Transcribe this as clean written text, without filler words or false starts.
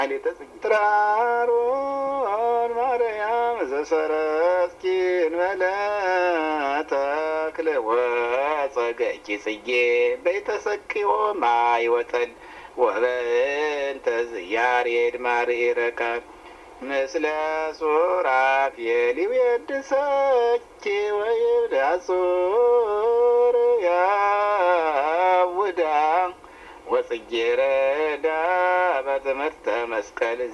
ጥራሮን ማርያም ዘሰረስኪን መለተክል ወጸገኪ ጽጌ በይተሰቅዮ ማይወጠል ወበእንተ ዝያሬድ ማርኢረካ ምስለ ሱራፌል ይቤድሰኪ ወይብዳጹር ያውዳ ወጽጌረዳ በትምህርተ መስቀል